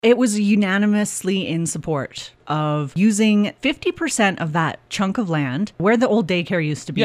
It was unanimously in support of using 50% of that chunk of land where the old daycare used to be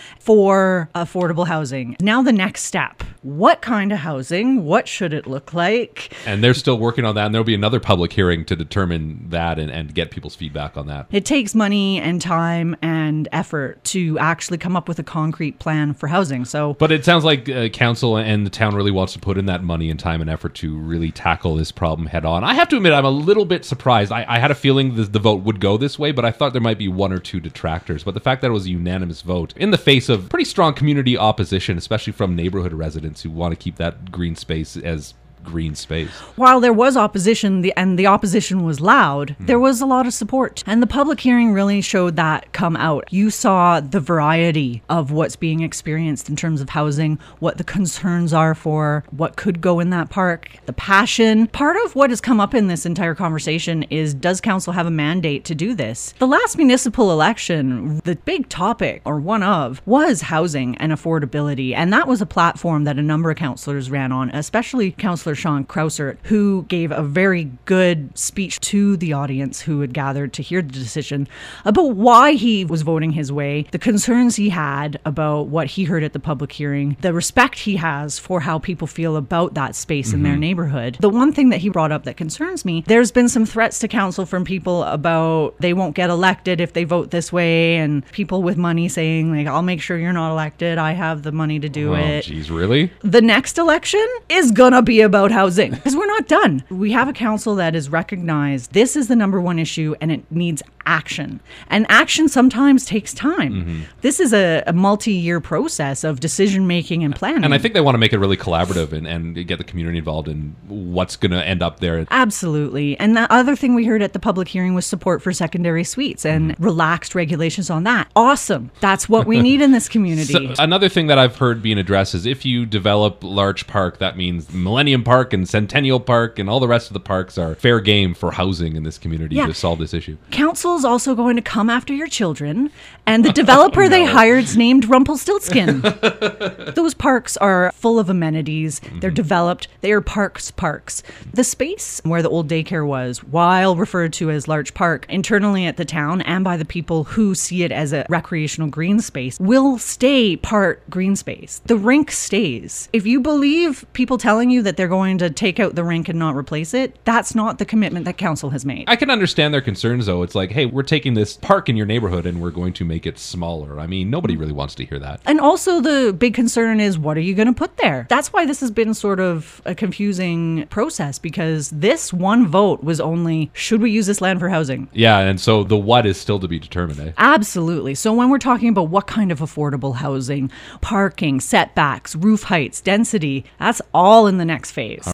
for affordable housing. Now the next step. What kind of housing? What should it look like? And they're still working on that, and there'll be another public hearing to determine that and get people's feedback on that. It takes money and time and effort to actually come up with a concrete plan for housing. But it sounds like council and the town really wants to put in that money and time and effort to really tackle this problem head on. I have to admit, I'm a little bit surprised. I had a feeling the vote would go this way, but I thought there might be one or two detractors. But the fact that it was a unanimous vote in the face of pretty strong community opposition, especially from neighborhood residents who want to keep that green space as green space. While there was opposition, and the opposition was loud, there was a lot of support. And the public hearing really showed that come out. You saw the variety of what's being experienced in terms of housing, what the concerns are for what could go in that park, the passion. Part of what has come up in this entire conversation is, does council have a mandate to do this? The last municipal election, the big topic, or one of, was housing and affordability. And that was a platform that a number of councillors ran on, especially Councillor Sean Krausert, who gave a very good speech to the audience who had gathered to hear the decision about why he was voting his way, the concerns he had about what he heard at the public hearing, the respect he has for how people feel about that space in their neighborhood. The one thing that he brought up that concerns me, there's been some threats to council from people about they won't get elected if they vote this way, and people with money saying, like, I'll make sure you're not elected, I have the money to do it. Geez, really? The next election is gonna be about housing, because we're not done. We have a council that is recognized this is the number one issue and it needs action. And action sometimes takes time. This is a multi-year process of decision-making and planning. And I think they want to make it really collaborative and get the community involved in what's going to end up there. Absolutely. And the other thing we heard at the public hearing was support for secondary suites and relaxed regulations on that. Awesome. That's what we need in this community. So another thing that I've heard being addressed is if you develop Larch Park, that means Millennium Park and Centennial Park and all the rest of the parks are fair game for housing in this community to solve this issue. Council's also going to come after your children, and the developer they hired's named Rumpelstiltskin. Those parks are full of amenities. They're developed. They are parks. The space where the old daycare was, while referred to as Larch Park, internally at the town and by the people who see it as a recreational green space, will stay part green space. The rink stays. If you believe people telling you that they're going to take out the rink and not replace it, that's not the commitment that council has made. I can understand their concerns, though. It's like, hey, we're taking this park in your neighborhood and we're going to make it smaller. I mean, nobody really wants to hear that. And also the big concern is, what are you going to put there? That's why this has been sort of a confusing process, because this one vote was only, should we use this land for housing? Yeah, and so the what is still to be determined, eh? Absolutely. So when we're talking about what kind of affordable housing, parking, setbacks, roof heights, density, that's all in the next phase.